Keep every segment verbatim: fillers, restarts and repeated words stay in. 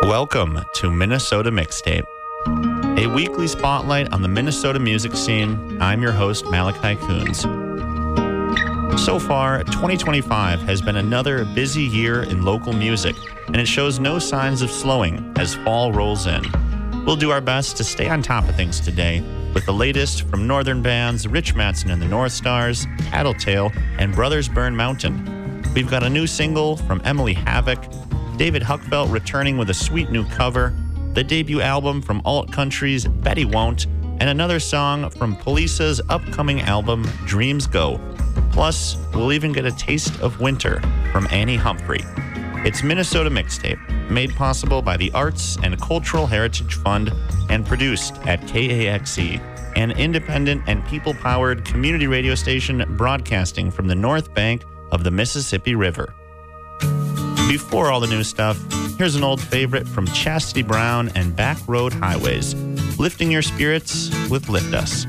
Welcome to Minnesota Mixtape, a weekly spotlight on the Minnesota music scene. I'm your host, Malachi Coons. So far, twenty twenty-five has been another busy year in local music, and it shows no signs of slowing as fall rolls in. We'll do our best to stay on top of things today with the latest from northern bands Rich Mattson and the North Stars, Tattletale, and Brothers Burn Mountain. We've got a new single from Emily Havoc, David Huckfelt returning with a sweet new cover, the debut album from Alt Country's Betty Won't, and another song from Polisa's upcoming album Dreams Go. Plus, we'll even get a taste of winter from Annie Humphrey. It's Minnesota Mixtape, made possible by the Arts and Cultural Heritage Fund and produced at K A X E, an independent and people-powered community radio station broadcasting from the North Bank of the Mississippi River. Before all the new stuff, here's an old favorite from Chastity Brown and Back Road Highways, lifting your spirits with Lift Us.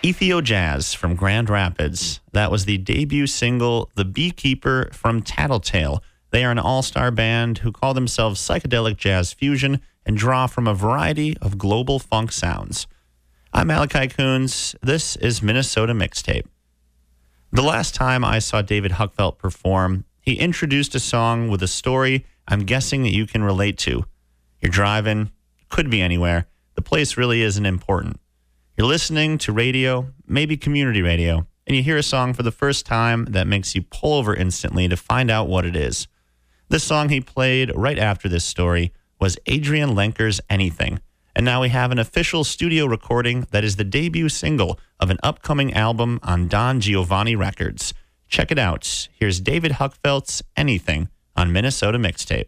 Ethio Jazz from Grand Rapids. That was the debut single, The Beekeeper from Tattletale. They are an all-star band who call themselves psychedelic jazz fusion and draw from a variety of global funk sounds. I'm Malachi Coons. This is Minnesota Mixtape. The last time I saw David Huckfeldt perform, he introduced a song with a story I'm guessing that you can relate to. You're driving, could be anywhere. The place really isn't important. You're listening to radio, maybe community radio, and you hear a song for the first time that makes you pull over instantly to find out what it is. This song he played right after this story was Adrian Lenker's Anything, and now we have an official studio recording that is the debut single of an upcoming album on Don Giovanni Records. Check it out. Here's David Huckfeldt's Anything on Minnesota Mixtape.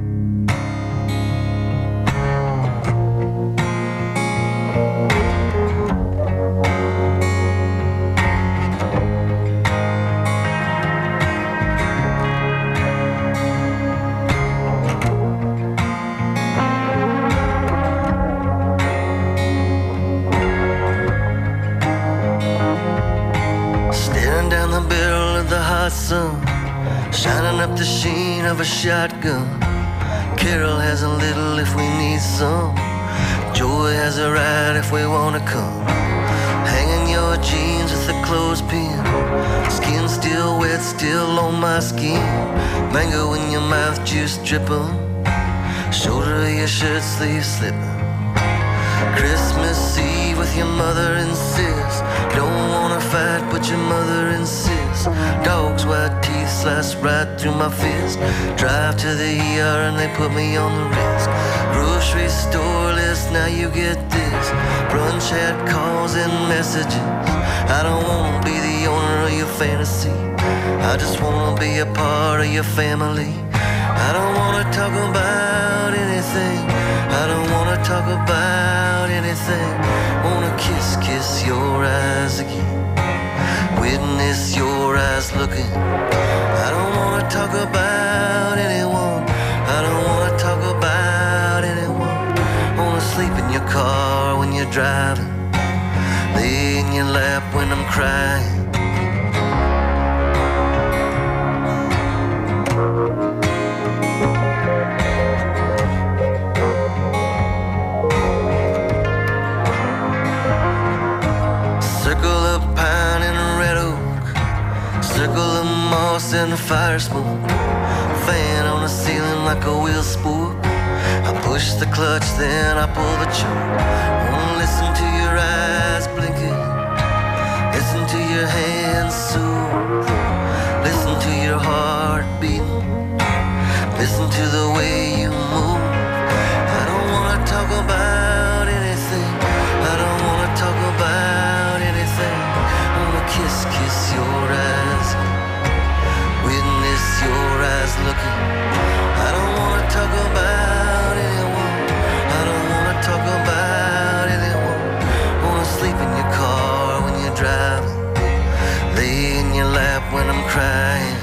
Sun, shining up the sheen of a shotgun. Carol has a little if we need some. Joy has a ride if we wanna come. Hanging your jeans with a clothespin. Skin still wet, still on my skin. Mango in your mouth, juice dripping. Shoulder of your shirt sleeve slipping. Christmas Eve with your mother and sis. Don't wanna fight but your mother insists. Dog's white teeth slice right through my fist. Drive to the E R and they put me on the risk. Grocery store list, now you get this. Run chat calls and messages. I don't wanna be the owner of your fantasy. I just wanna be a part of your family. I don't wanna talk about anything. I don't wanna talk about anything. Wanna kiss, kiss your eyes again. Witness your eyes looking. I don't wanna talk about anyone. I don't wanna talk about anyone. Wanna sleep in your car when you're driving. Lay in your lap when I'm crying. And the fire smoke, fan on the ceiling like a wheel spool. I push the clutch, then I pull the choke. Wanna listen to your eyes blinking, listen to your hands soothe, listen to your heart beating, listen to the way you move. I don't wanna talk about anything. I don't wanna talk about anything. I wanna kiss, kiss your eyes. Witness your eyes looking. I don't wanna talk about anyone. I don't wanna talk about anyone. Wanna sleep in your car when you're driving. Lay in your lap when I'm crying.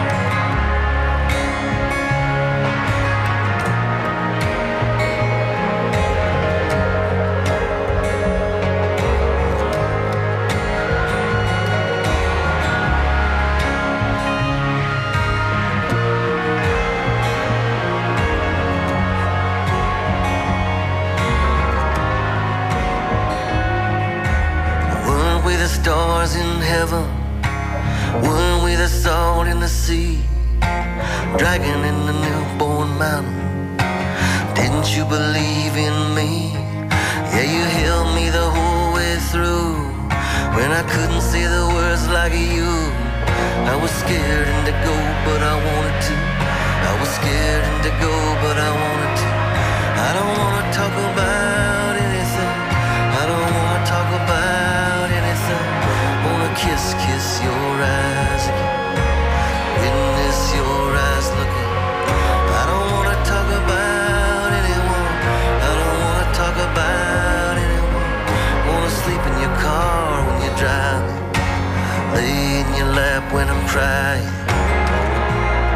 Stars in heaven, weren't we the salt in the sea, dragon in the newborn mountain? Didn't you believe in me? Yeah, you held me the whole way through when I couldn't say the words like you. I was scared and to go, but I wanted to. I was scared and to go, but I wanted to. I don't wanna talk about anything. I don't wanna talk about anything. Wanna kiss, kiss your eyes again. Witness your eyes looking. I don't wanna talk about anyone. I don't wanna talk about anyone. Wanna sleep in your car when you're driving. Lay in your lap when I'm crying.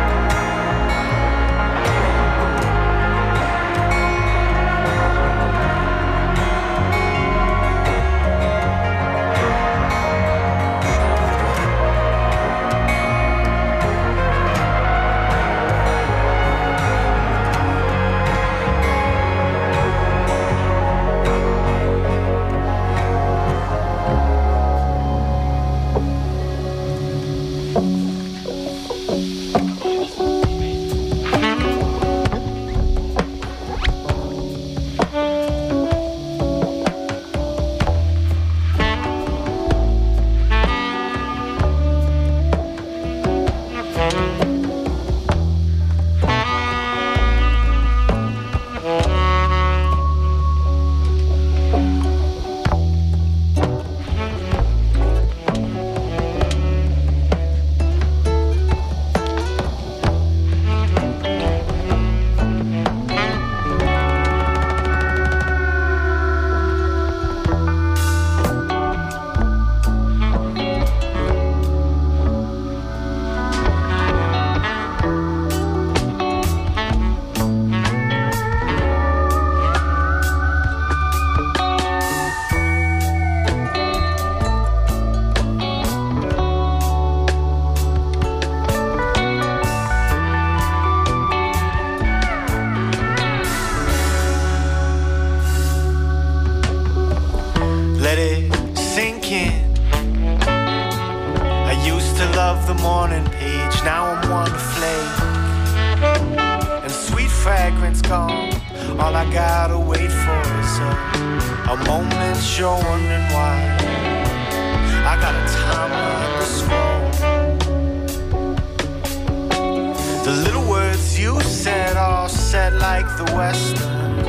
fragrance gone. All I gotta wait for is a, a moment you're wondering why. I got a timeline to scroll. The little words you said all set like the western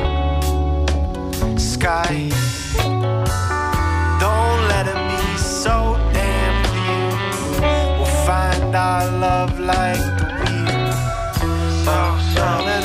sky. Don't let it be so damn clear. We'll find our love like the wheel. So, so, so,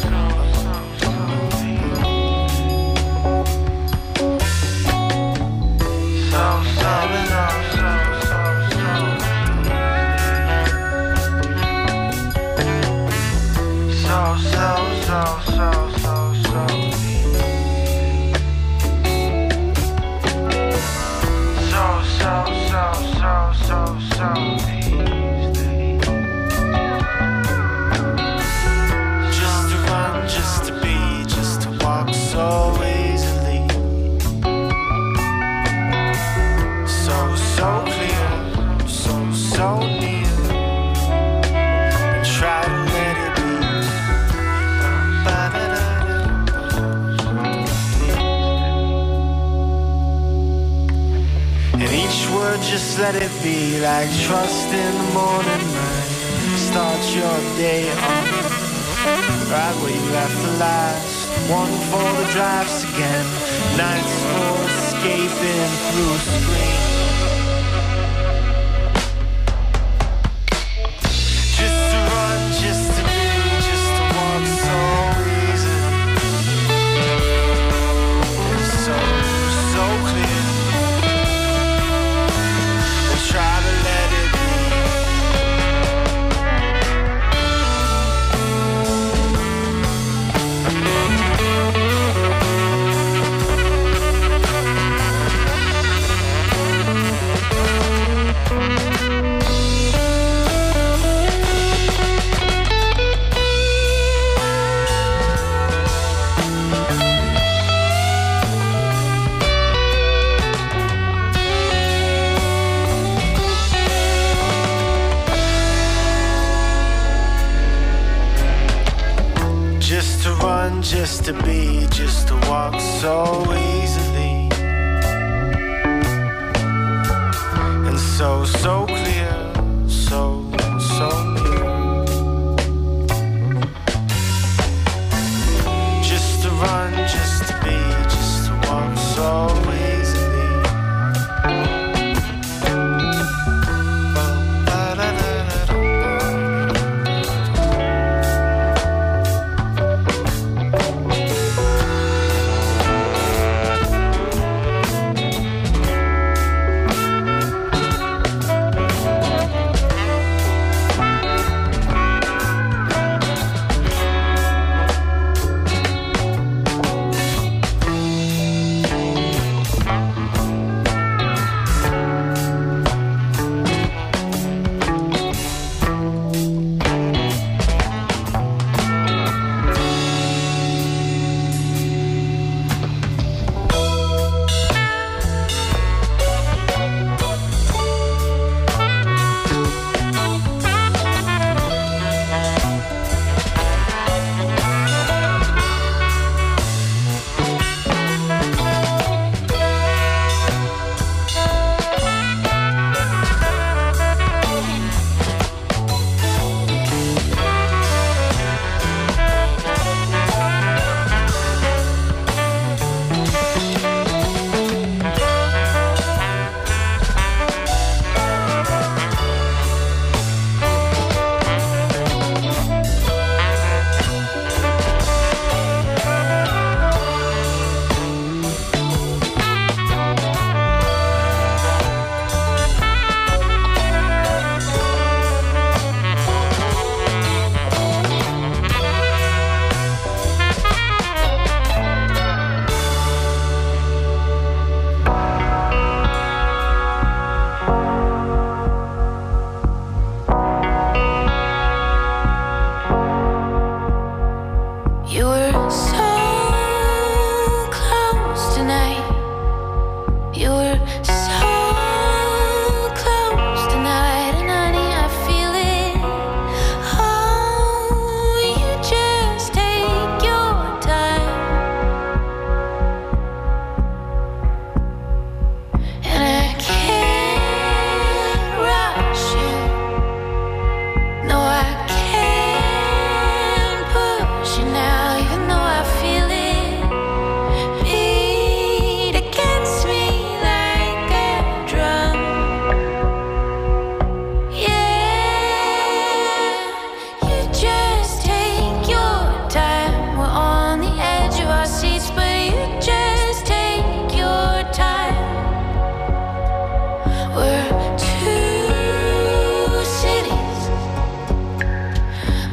just let it be like trust in the morning light. Start your day on right where you left the last. One for the drives again. Nights for escaping through screens. Just to run, just to be, just to walk so easy. It's so, so clear. Try to let it be. Just to run, just to be, just to walk so easily. And so, so clear, so, so near. Just to run, just to be, just to walk so easily.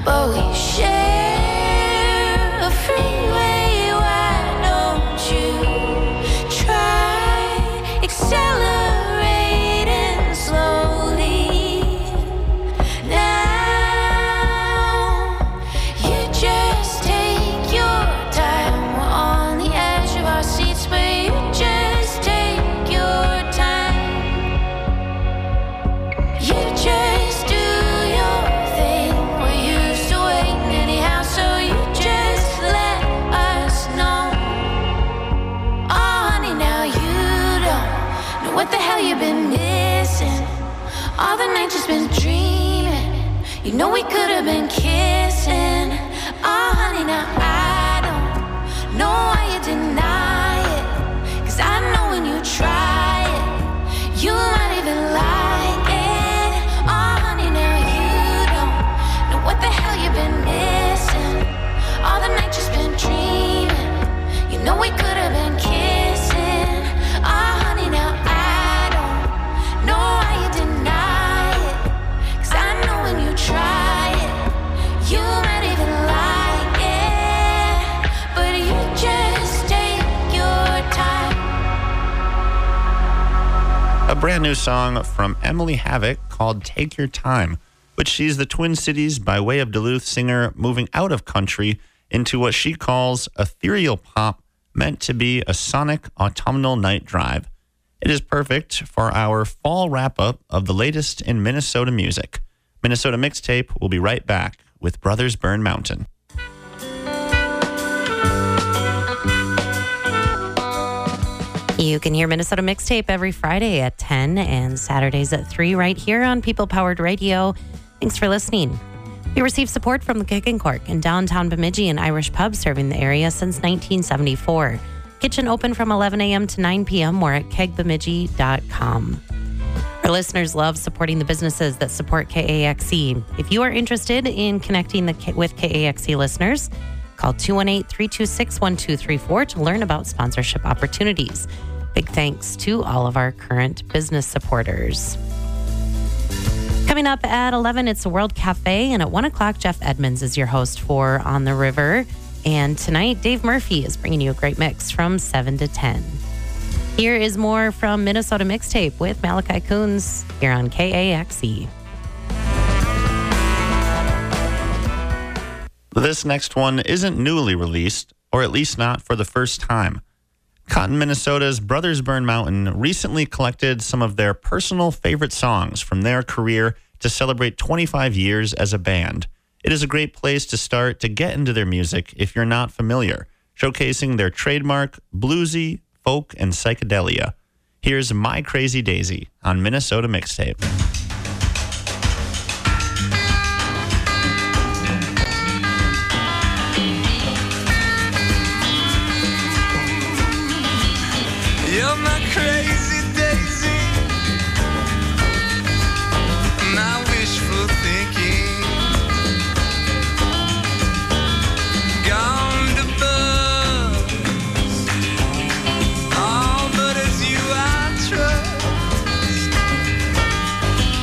but we share a freeway. Why don't you try accelerating slowly? Now you just take your time. We're on the edge of our seats, but you just take your time. You just do your thing. We're used to waiting anyhow, so you just let us know. Oh, honey, now you don't know what the hell you've been missing. All the night just been dreaming. You know we could have been kissing. Oh, honey, now I don't know why you deny it. 'Cause I know when you try it, you might even like it. Oh, honey, now you don't know what the hell you've been missing. All the night just been dreaming. You know we could have been kissing. Oh, honey, now I don't know why you deny it. 'Cause I know when you try it, you might even like it. But you just take your time. A brand new song from Emily Havoc called Take Your Time, which sees the Twin Cities, by way of Duluth singer, moving out of country into what she calls ethereal pop, meant to be a sonic autumnal night drive. It is perfect for our fall wrap-up of the latest in Minnesota music. Minnesota Mixtape will be right back with Brothers Burn Mountain. You can hear Minnesota Mixtape every Friday at ten and Saturdays at three right here on People Powered Radio. Thanks for listening. We receive support from the Kick and Cork in downtown Bemidji, an Irish pub serving the area since nineteen seventy-four. Kitchen open from eleven a.m. to nine p.m. or at keg bemidji dot com. Our listeners love supporting the businesses that support K A X E. If you are interested in connecting the K- with K A X E listeners, call two one eight, three two six, one two three four to learn about sponsorship opportunities. Big thanks to all of our current business supporters. Coming up at eleven, it's the World Cafe, and at one o'clock, Jeff Edmonds is your host for On the River. And tonight, Dave Murphy is bringing you a great mix from seven to ten. Here is more from Minnesota Mixtape with Malachi Coons here on K A X E. This next one isn't newly released, or at least not for the first time. Cotton, Minnesota's Brothers Burn Mountain recently collected some of their personal favorite songs from their career to celebrate twenty-five years as a band. It is a great place to start to get into their music if you're not familiar, showcasing their trademark bluesy, folk, and psychedelia. Here's My Crazy Daisy on Minnesota Mixtape. You're my crazy daisy, my wishful thinking, gone to buzz, all but as you I trust,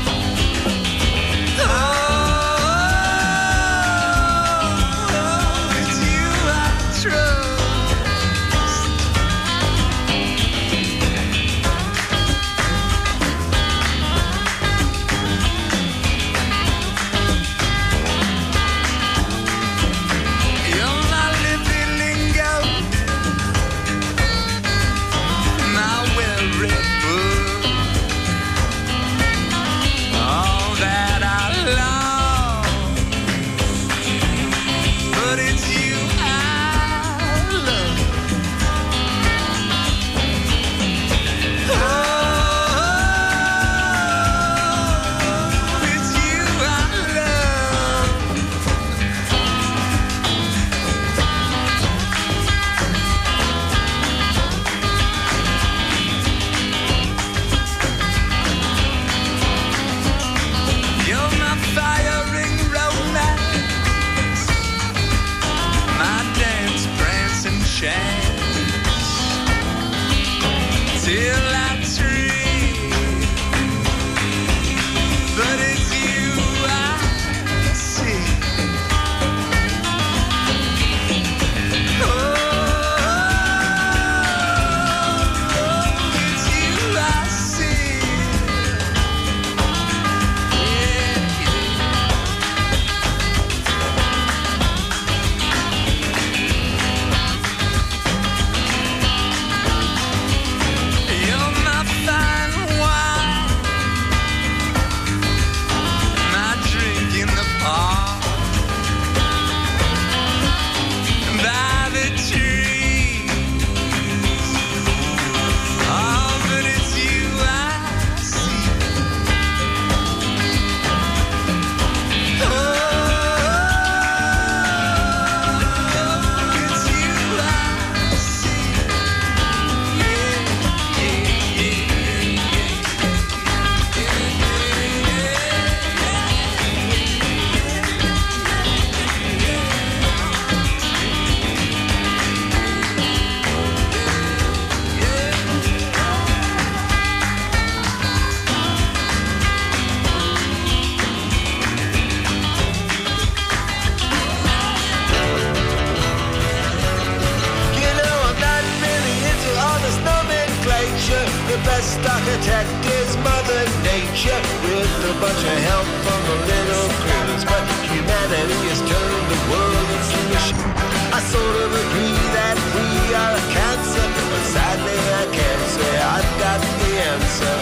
a bunch of help from the little critters, but humanity has turned the world into a shit. I sort of agree that we are a cancer, but sadly I can't say I've got the answer.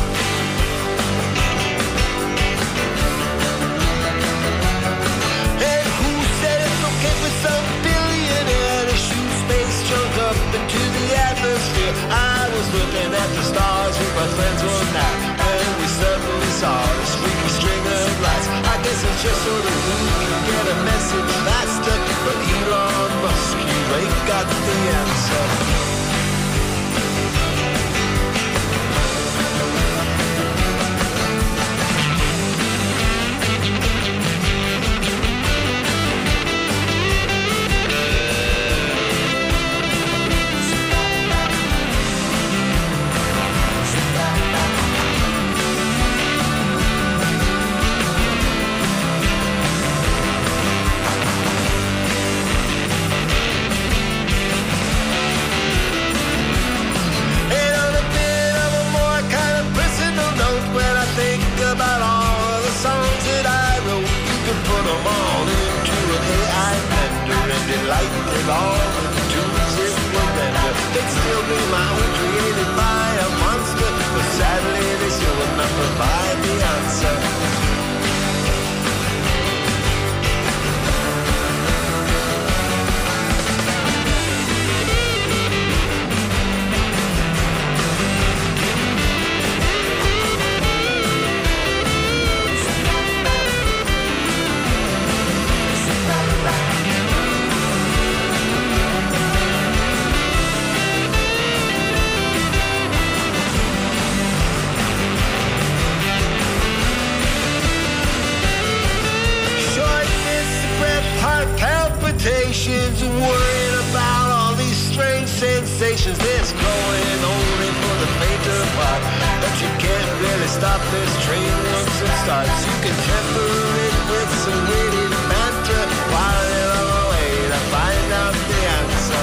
And who said it's okay for some billionaire to shoot space junk up into the atmosphere? I was looking at the stars with my friends one night, and we suddenly saw a streaky string of lights. I guess it's just so that we can get a message faster, but Elon Musk, you ain't got the answer. About all of the songs that I wrote, you can put them all into an A I blender and delight it all with the tunes it will render. They'd still be my own, created by a monster, but sadly they still would not provide the answer. Worrying about all these strange sensations that's going only for the faint of heart. But you can't really stop this train once it starts. You can temper it with some witty banter while you're on the way to find out the answer.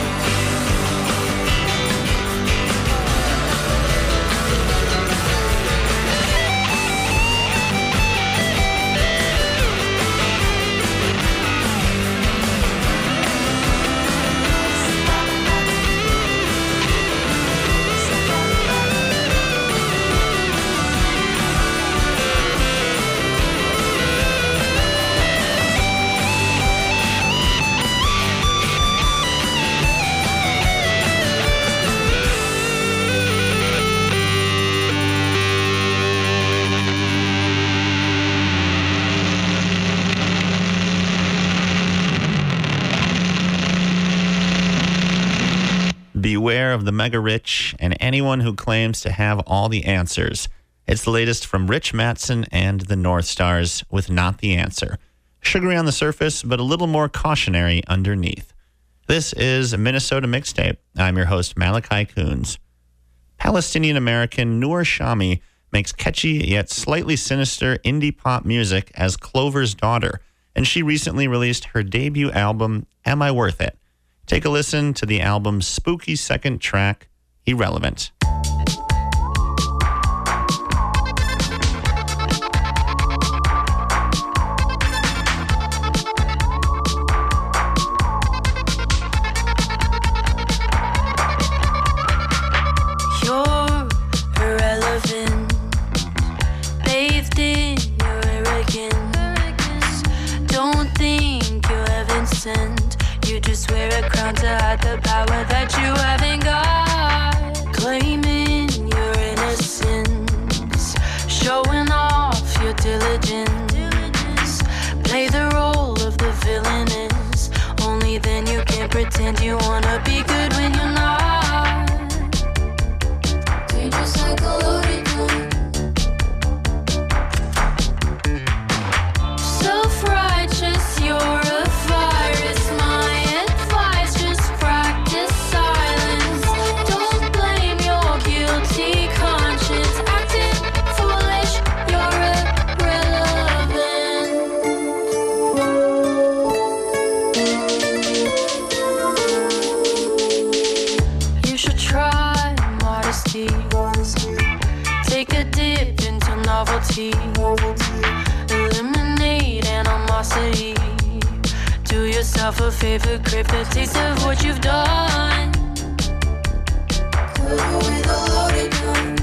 Beware of the mega rich and anyone who claims to have all the answers. It's the latest from Rich Mattson and the North Stars with Not the Answer. Sugary on the surface, but a little more cautionary underneath. This is Minnesota Mixtape. I'm your host, Malachi Coons. Palestinian-American Noor Shami makes catchy yet slightly sinister indie pop music as Clover's daughter, and she recently released her debut album, Am I Worth It? Take a listen to the album's spooky second track, Irrelevant. You're irrelevant, bathed in your arrogance. Don't think you're heaven sent. You just wear a crown to hide the power that you haven't got. Claiming your innocence, showing off your diligence. Play the role of the villainess. Only then you can pretend you wanna be good when you're not. Dangerous like a loaded gun. Self-righteous, you're a virus. novelty. Eliminate animosity. Do yourself a favor, crave the taste of what you've done. With a loaded gun.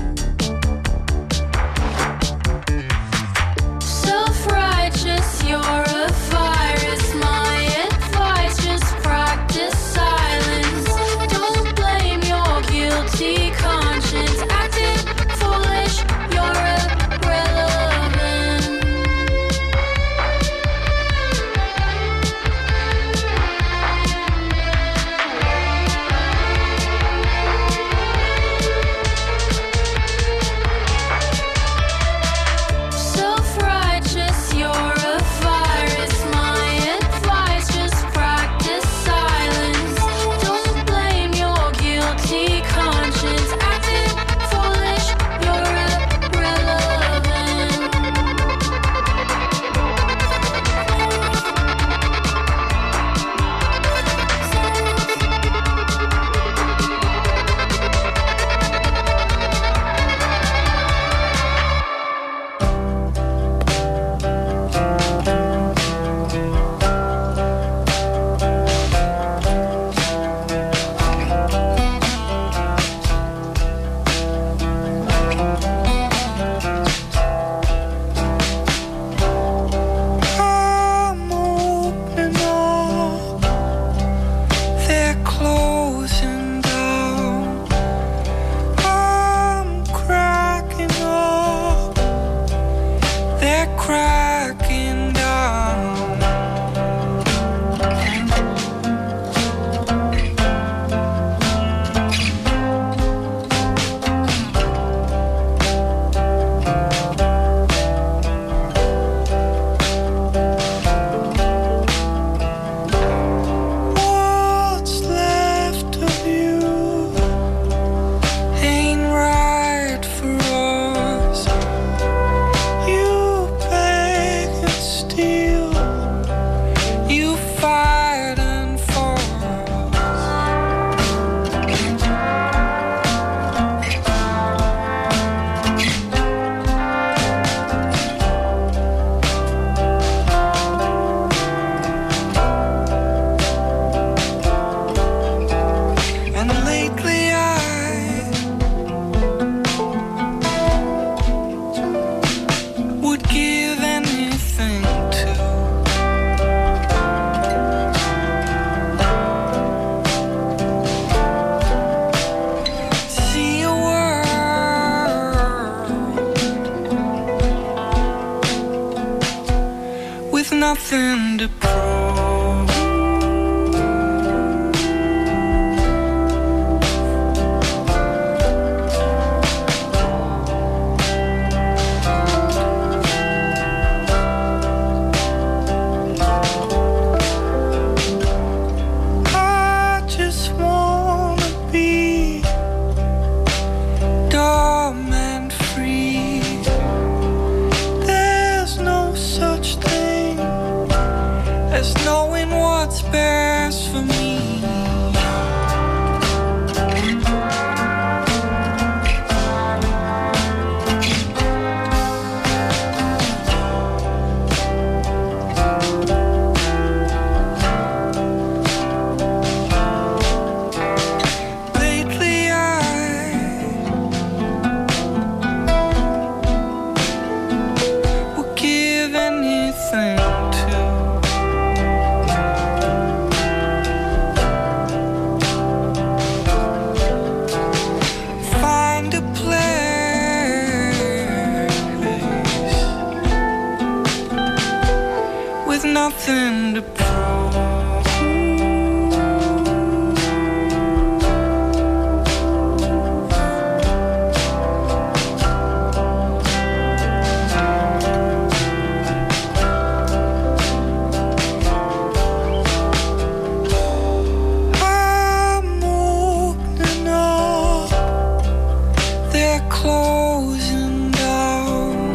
Self-righteous, you're a virus. My advice, just practice silence. Don't blame your guilty conscience. Acting foolish, you're irrelevant. Self-righteous, you're a virus. My advice, just practice silence. Don't blame your guilty conscience. Acting foolish, you're irrelevant. I'm opening up, they're closing down. I'm cracking up, they're cracking down. What's left of you ain't right for us. You beg and steal, you fight and for And lately I would give anything to see a world with nothing to prove. I just wanna be dumb and free. There's no such thing as knowing what's best for me. Lately I would give anything to find a place with nothing to prove. I'm opening up, they're closing down.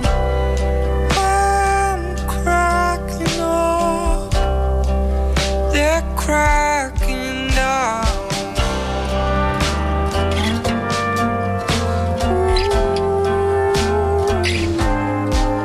I'm cracking up, they're cracking down. Ooh.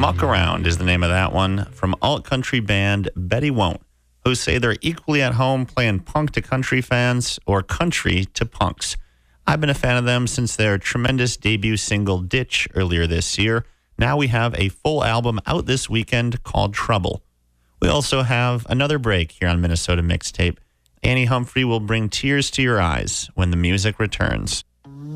Muck Around is the name of that one from alt country band Betty Won't, who say they're equally at home playing punk to country fans or country to punks. I've been a fan of them since their tremendous debut single Ditch earlier this year. Now we have a full album out this weekend called Trouble. We also have another break here on Minnesota Mixtape. Annie Humphrey will bring tears to your eyes when the music returns.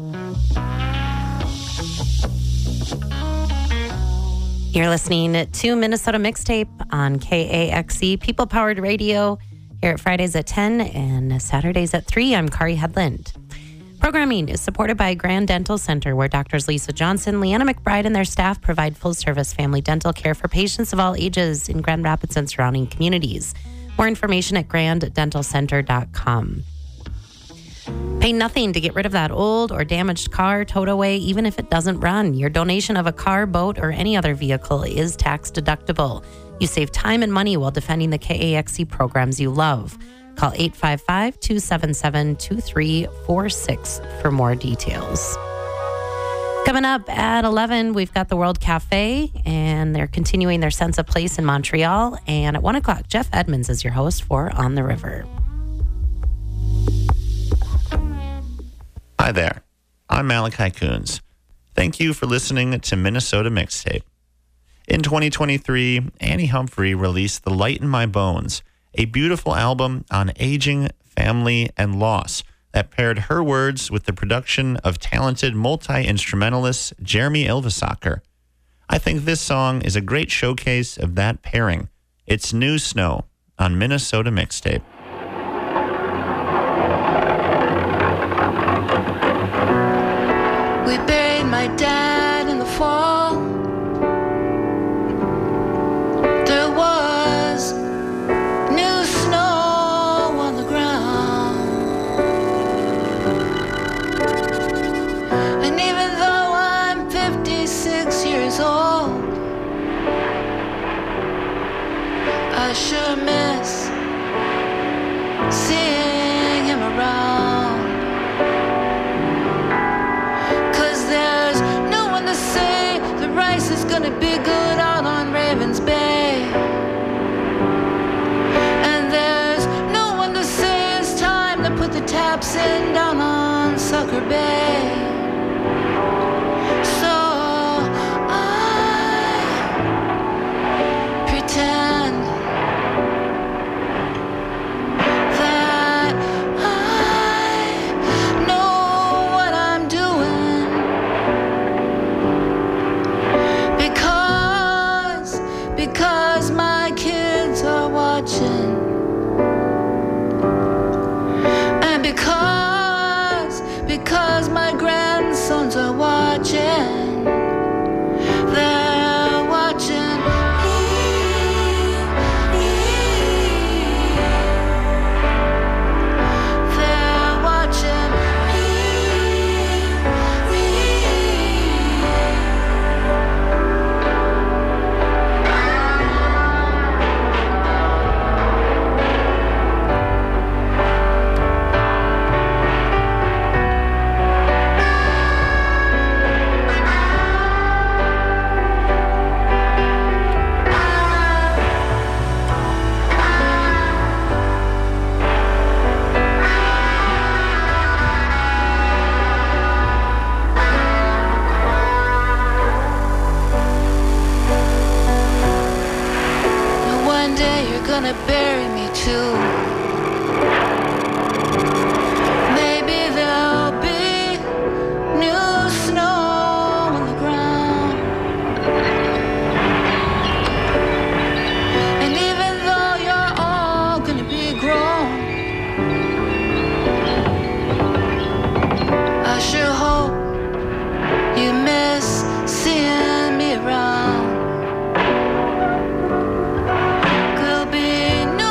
You're listening to Minnesota Mixtape on K A X E, People-Powered Radio, here at Fridays at ten and Saturdays at three. I'm Kari Hedlund. Programming is supported by Grand Dental Center, where Doctors Lisa Johnson, Leanna McBride, and their staff provide full-service family dental care for patients of all ages in Grand Rapids and surrounding communities. More information at grand dental center dot com. Pay nothing to get rid of that old or damaged car, towed away, even if it doesn't run. Your donation of a car, boat, or any other vehicle is tax deductible. You save time and money while defending the K A X E programs you love. Call eight five five, two seven seven, two three four six for more details. Coming up at eleven, we've got the World Cafe, and they're continuing their sense of place in Montreal. And at one o'clock, Jeff Edmonds is your host for On the River. Hi there, I'm Malachi Coons. Thank you for listening to Minnesota Mixtape. In twenty twenty-three, Annie Humphrey released The Light in My Bones, a beautiful album on aging, family, and loss that paired her words with the production of talented multi-instrumentalist Jeremy Ilvasacker. I think this song is a great showcase of that pairing. It's New Snow on Minnesota Mixtape. We buried my dad in the fall. There was new snow on the ground. And even though I'm fifty-six years old, I sure miss seeing him around. There's no one to say the rice is gonna be good out on Ravens Bay. And there's no one to say it's time to put the taps in down on Sucker Bay. So I pretend that I know what I'm doing. Because my kids are watching, and because, because my grandsons are watching, they're watching me, they're watching me, me. Gonna bury me too. Maybe there'll be new snow on the ground. And even though you're all gonna be grown, I sure hope you miss seeing me around. There'll be no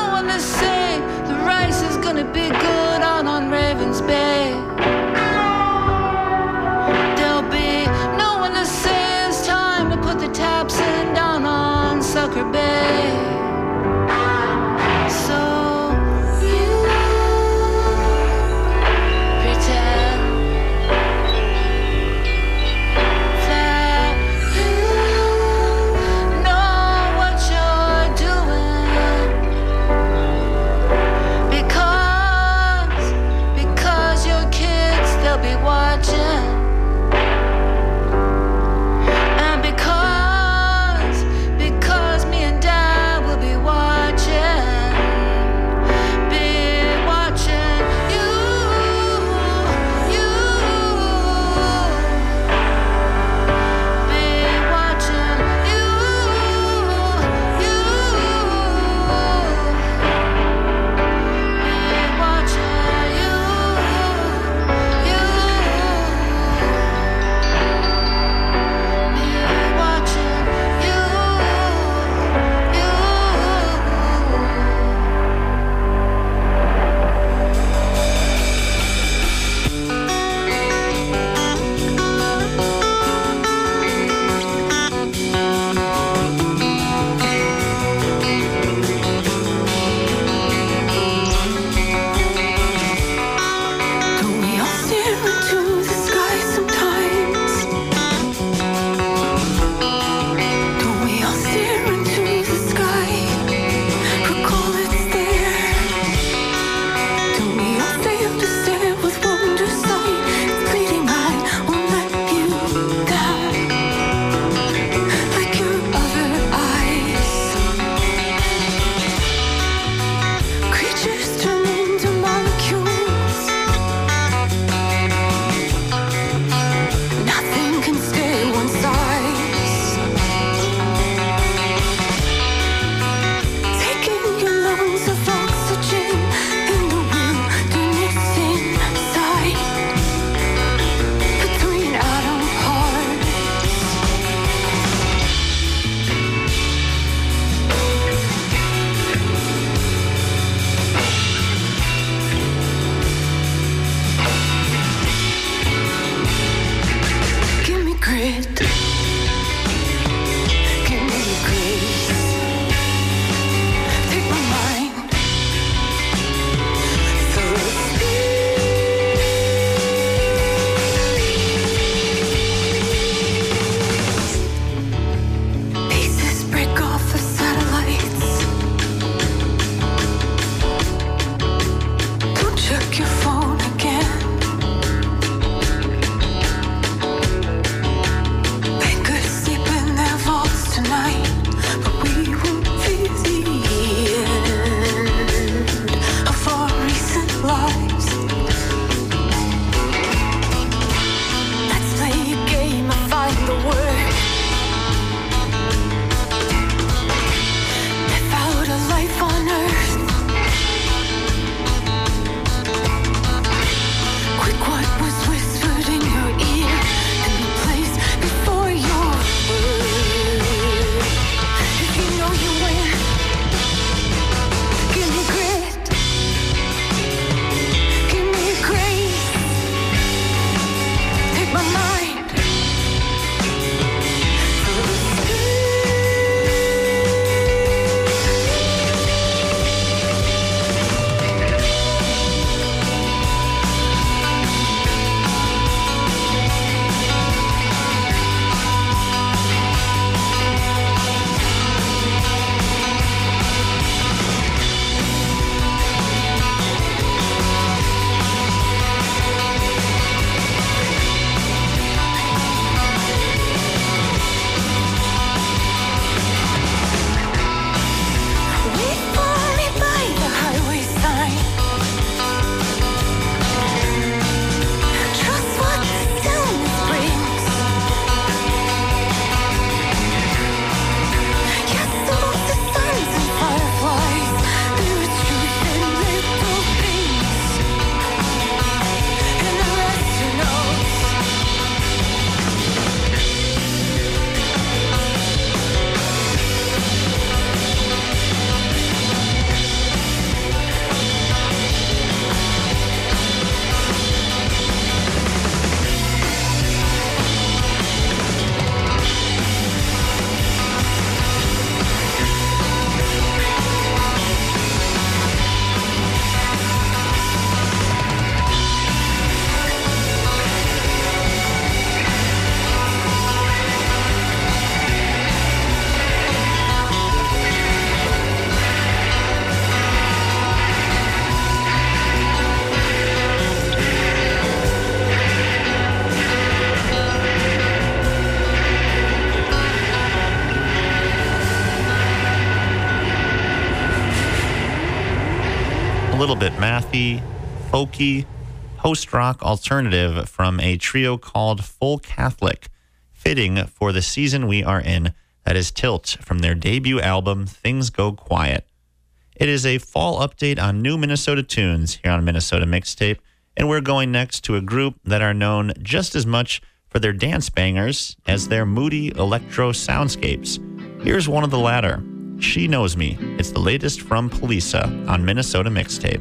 a little bit mathy, folky, post-rock alternative from a trio called Full Catholic, fitting for the season we are in. That is Tilt from their debut album, Things Go Quiet. It is a fall update on new Minnesota tunes here on Minnesota Mixtape, and we're going next to a group that are known just as much for their dance bangers as their moody electro soundscapes. Here's one of the latter, She Knows Me. It's the latest from Polisa on Minnesota Mixtape.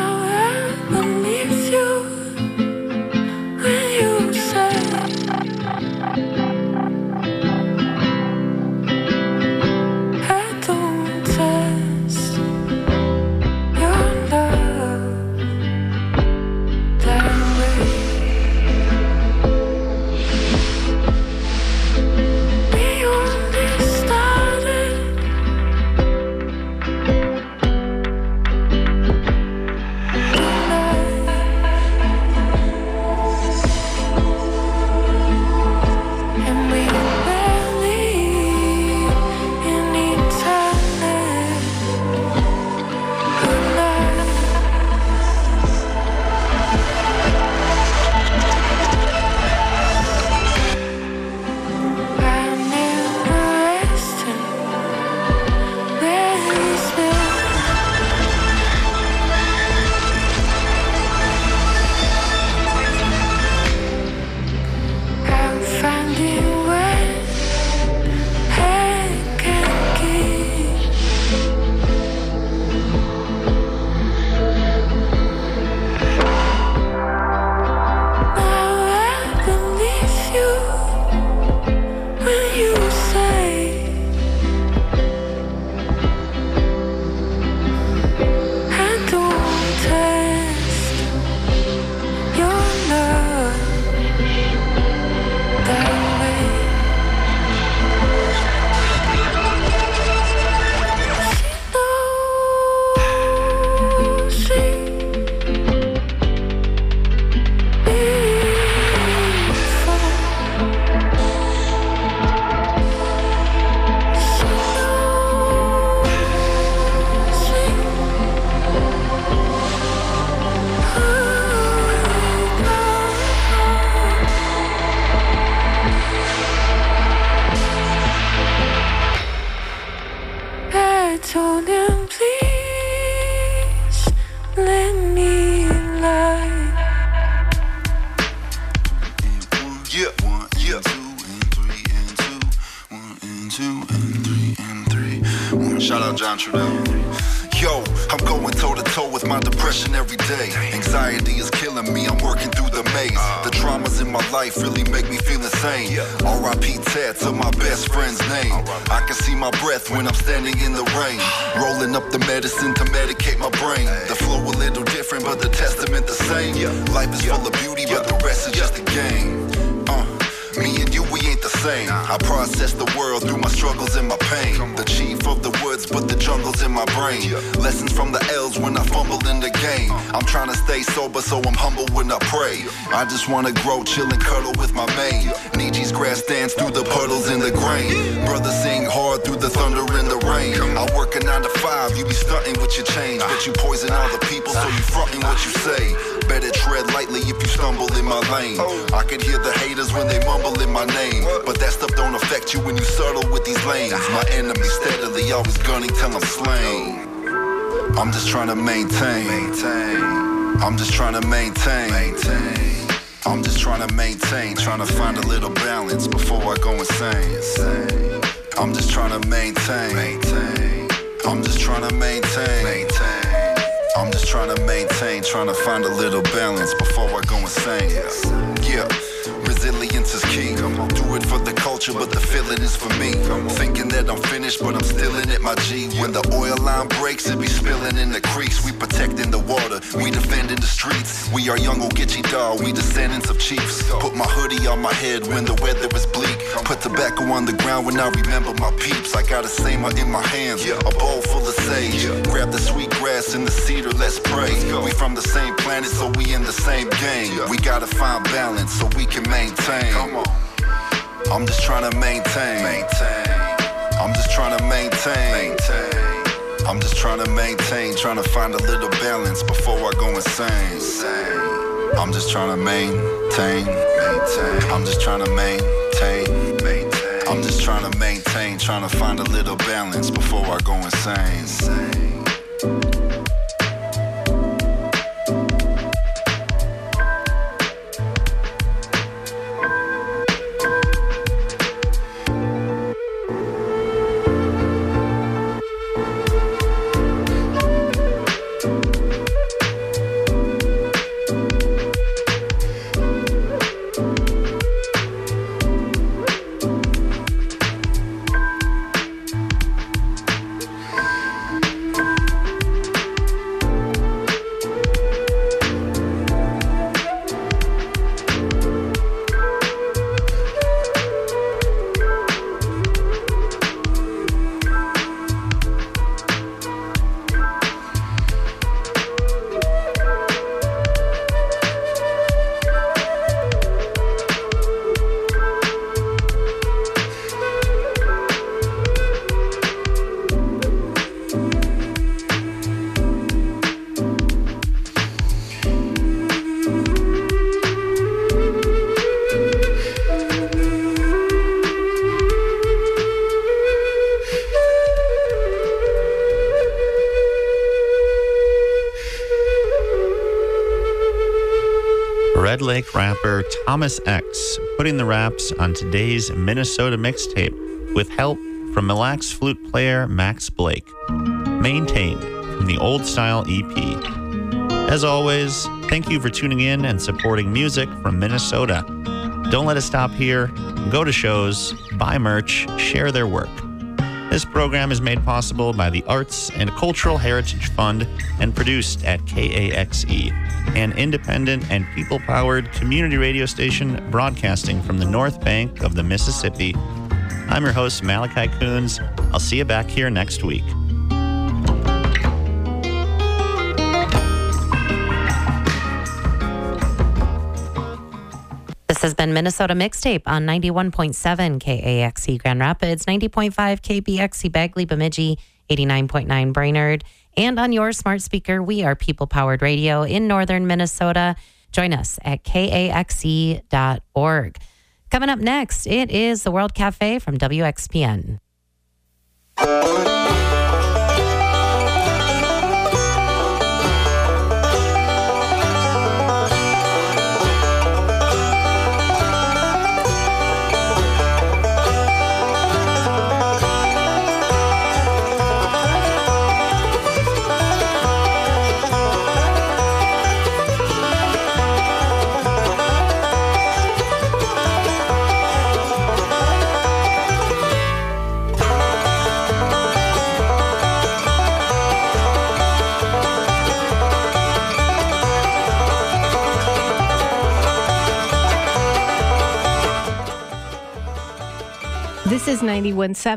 Yo, I'm going toe to toe with my depression every day. Anxiety is killing me, I'm working through the maze. The traumas in my life really make me feel insane. R I P tat to my best friend's name. I can see my breath when I'm standing in the rain. Rolling up the medicine to medicate my brain. The flow a little different, but the testament the same. Life is full of beauty, but the rest is just a game. Uh. Me and you, we ain't the same. I process the world through my struggles and my pain. The chief of the woods, but the jungle's in my brain. Lessons from the L's when I fumble in the game. I'm trying to stay sober, so I'm humble when I pray. I just wanna grow, chill, and cuddle with my mane. Niji's grass dance through the puddles in the grain. Brothers sing hard through the thunder and the rain. I work a nine to five, you be stunting with your change. Bet you poison all the people, so you frontin' what you say. Better tread lightly if you stumble in my lane. I can hear the haters when they mumble in my name, but that stuff don't affect you when you subtle with these lanes. My enemy steadily always gunning till I'm slain. I'm just trying to maintain. I'm just trying to maintain. I'm just trying to maintain, trying to find a little balance before I go insane. I'm just trying to maintain. I'm just trying to maintain. I'm just trying to maintain, trying to find a little balance before I go insane. Yeah, resilience is key. Do it for the culture, but the feeling is for me. Thinking that I'm finished, but I'm still in it, my G. When the oil line breaks, it be spilling in the creeks. We protecting the water, we defending the streets. We are young Ogeechee dog, we descendants of chiefs. Put my hoodie on my head when the weather is bleak. Put tobacco on the ground when I remember my peeps. I got a samer in my hands, a bowl full of sage. Grab the sweet grass and the cedar, let's pray. We from the same planet, so we in the same game. We gotta find balance so we can maintain. I'm just trying to maintain. I'm just trying to maintain. I'm just trying to maintain, trying to find a little balance before I go insane. I'm just trying to maintain, maintain. I'm just trying to maintain, maintain. I'm just trying to maintain, trying to find a little balance before I go insane. Red Lake rapper Thomas X putting the raps on today's Minnesota mixtape with help from Mille Lacs flute player Max Blake. Maintain from the Old Style E P. As always, thank you for tuning in and supporting music from Minnesota. Don't let it stop here. Go to shows, buy merch, share their work. This program is made possible by the Arts and Cultural Heritage Fund and produced at K A X E, an independent and people-powered community radio station broadcasting from the North Bank of the Mississippi. I'm your host, Malachi Coons. I'll see you back here next week. This has been Minnesota Mixtape on ninety-one point seven K A X E Grand Rapids, ninety point five K B X E Bagley Bemidji, eighty-nine point nine Brainerd, and on your smart speaker. We are people-powered radio in northern Minnesota. Join us at K A X E dot org. Coming up next, it is the World Cafe from W X P N. This is ninety-one point seven